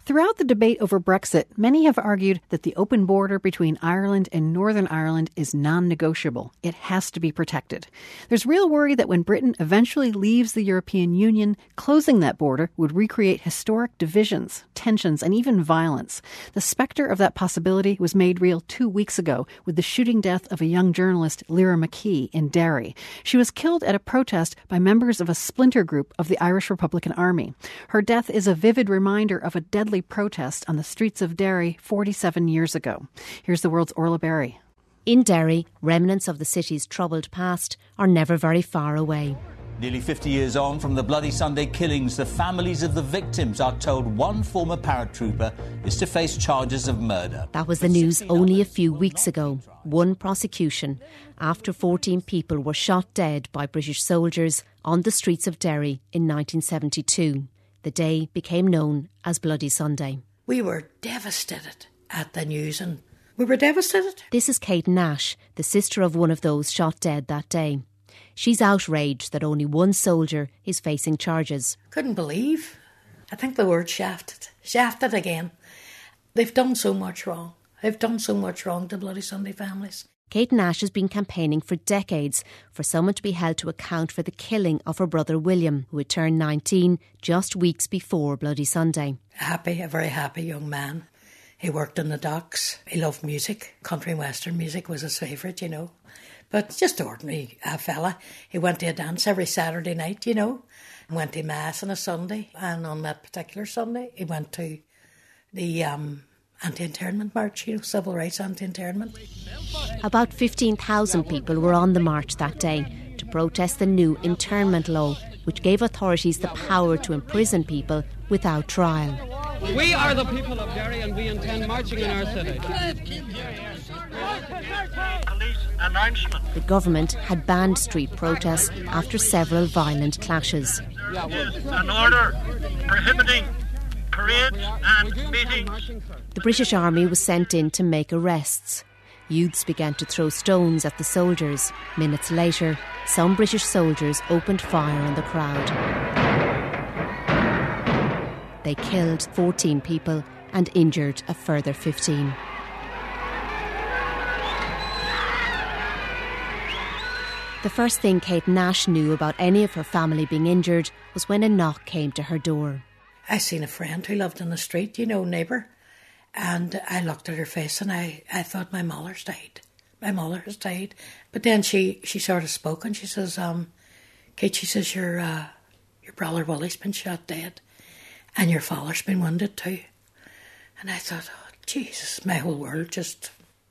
Throughout the debate over Brexit, many have argued that the open border between Ireland and Northern Ireland is non-negotiable. It has to be protected. There's real worry that when Britain eventually leaves the European Union, closing that border would recreate historic divisions, tensions, and even violence. The spectre of that possibility was made real 2 weeks ago with the shooting death of a young journalist, Lyra McKee, in Derry. She was killed at a protest by members of a splinter group of the Irish Republican Army. Her death is a vivid reminder of a deadly protest on the streets of Derry 47 years ago. Here's the world's Orla Berry. In Derry, remnants of the city's troubled past are never very far away. Nearly 50 years on from the Bloody Sunday killings, the families of the victims are told one former paratrooper is to face charges of murder. That was the news only a few weeks ago. One prosecution after 14 people were shot dead by British soldiers on the streets of Derry in 1972. The day became known as Bloody Sunday. We were devastated at the news, and we were devastated. This is Kate Nash, the sister of one of those shot dead that day. She's outraged that only one soldier is facing charges. Couldn't believe. I think the word shafted. Shafted again. They've done so much wrong. They've done so much wrong to Bloody Sunday families. Kate Nash has been campaigning for decades for someone to be held to account for the killing of her brother William, who had turned 19 just weeks before Bloody Sunday. A very happy young man. He worked in the docks. He loved music. Country and western music was his favourite, you know. But just an ordinary fella. He went to a dance every Saturday night, you know. Went to Mass on a Sunday. And on that particular Sunday, he went to the anti-internment march, you know, civil rights anti-internment. About 15,000 people were on the march that day to protest the new internment law, which gave authorities the power to imprison people without trial. We are the people of Derry and we intend marching in our city. Police announcement. The government had banned street protests after several violent clashes. An order prohibiting parades and meetings. The British Army was sent in to make arrests. Youths began to throw stones at the soldiers. Minutes later, some British soldiers opened fire on the crowd. They killed 14 people and injured a further 15. The first thing Kate Nash knew about any of her family being injured was when a knock came to her door. I seen a friend who lived in the street, you know, neighbour, and I looked at her face and I thought my mother's died. My mother has died. But then she sort of spoke and she says, Kate, she says, your brother Willie's been shot dead and your father's been wounded too. And I thought, oh, Jesus, my whole world just,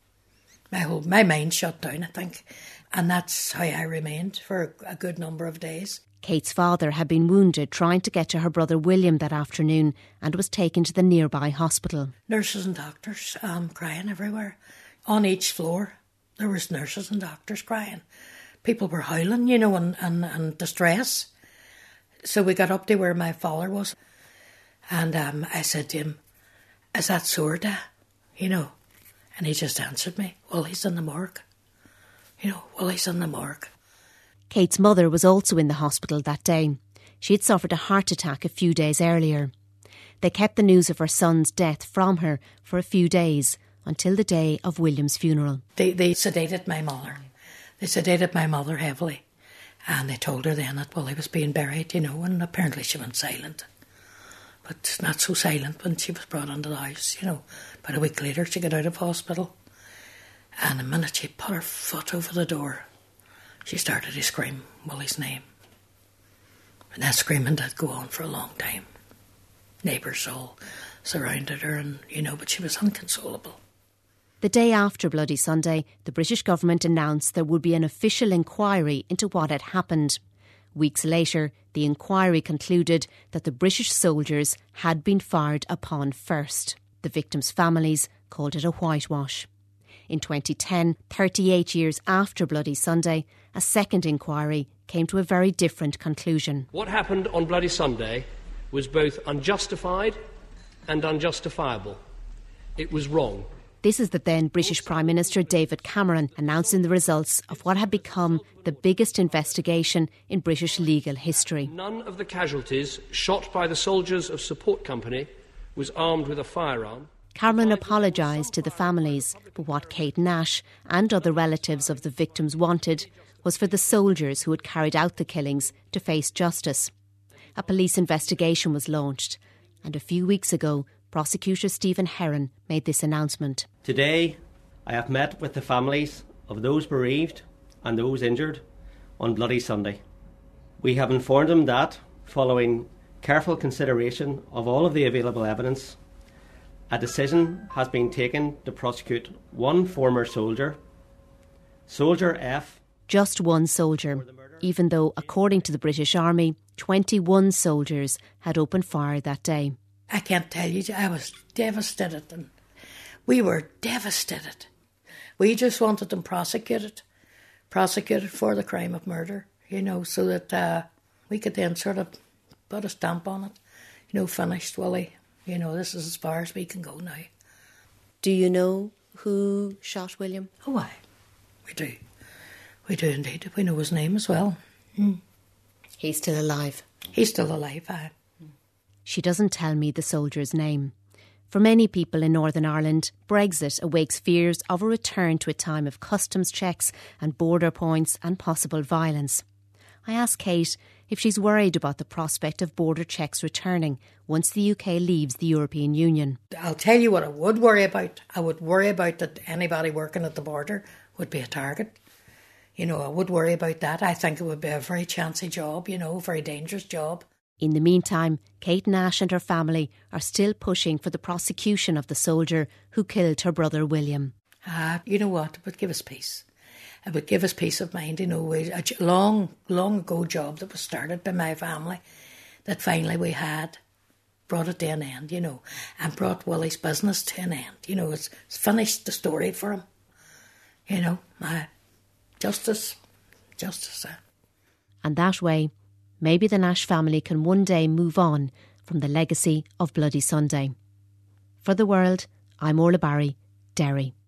my mind shut down, I think. And that's how I remained for a good number of days. Kate's father had been wounded trying to get to her brother William that afternoon and was taken to the nearby hospital. Nurses and doctors crying everywhere. On each floor there was nurses and doctors crying. People were howling, you know, and distress. So we got up to where my father was and I said to him, is that sore, Dad? You know, and he just answered me, well, he's in the morgue. You know, well, he's in the morgue. Kate's mother was also in the hospital that day. She had suffered a heart attack a few days earlier. They kept the news of her son's death from her for a few days until the day of William's funeral. They sedated my mother. They sedated my mother heavily. And they told her then that, well, he was being buried, you know, and apparently she went silent. But not so silent when she was brought into the house, you know. About a week later she got out of hospital. And the minute she put her foot over the door, she started to scream Willie's name. And that screaming did go on for a long time. Neighbours all surrounded her and, you know, but she was inconsolable. The day after Bloody Sunday, the British government announced there would be an official inquiry into what had happened. Weeks later, the inquiry concluded that the British soldiers had been fired upon first. The victims' families called it a whitewash. In 2010, 38 years after Bloody Sunday, a second inquiry came to a very different conclusion. What happened on Bloody Sunday was both unjustified and unjustifiable. It was wrong. This is the then British Prime Minister David Cameron announcing the results of what had become the biggest investigation in British legal history. None of the casualties shot by the soldiers of Support Company was armed with a firearm. Cameron apologised to the families, but what Kate Nash and other relatives of the victims wanted was for the soldiers who had carried out the killings to face justice. A police investigation was launched, and a few weeks ago, prosecutor Stephen Heron made this announcement. Today, I have met with the families of those bereaved and those injured on Bloody Sunday. We have informed them that, following careful consideration of all of the available evidence, a decision has been taken to prosecute one former soldier, Soldier F. Just one soldier, even though, according to the British Army, 21 soldiers had opened fire that day. I can't tell you, I was devastated, and we were devastated. We just wanted them prosecuted for the crime of murder, so that we could then sort of put a stamp on it, finished, Willie. This is as far as we can go now. Do you know who shot William? Oh, aye, we do. We do indeed. We know his name as well. He's still alive? He's still alive, aye. She doesn't tell me the soldier's name. For many people in Northern Ireland, Brexit awakes fears of a return to a time of customs checks and border points and possible violence. I asked Kate if she's worried about the prospect of border checks returning once the UK leaves the European Union. I'll tell you what I would worry about. I would worry about that anybody working at the border would be a target. I would worry about that. I think it would be a very chancy job, very dangerous job. In the meantime, Kate Nash and her family are still pushing for the prosecution of the soldier who killed her brother William. You know what? It would give us peace. It would give us peace of mind. A long ago job that was started by my family that finally we had brought it to an end, and brought Willie's business to an end. It's finished the story for him. Justice. And that way, maybe the Nash family can one day move on from the legacy of Bloody Sunday. For The World, I'm Orla Barry, Derry.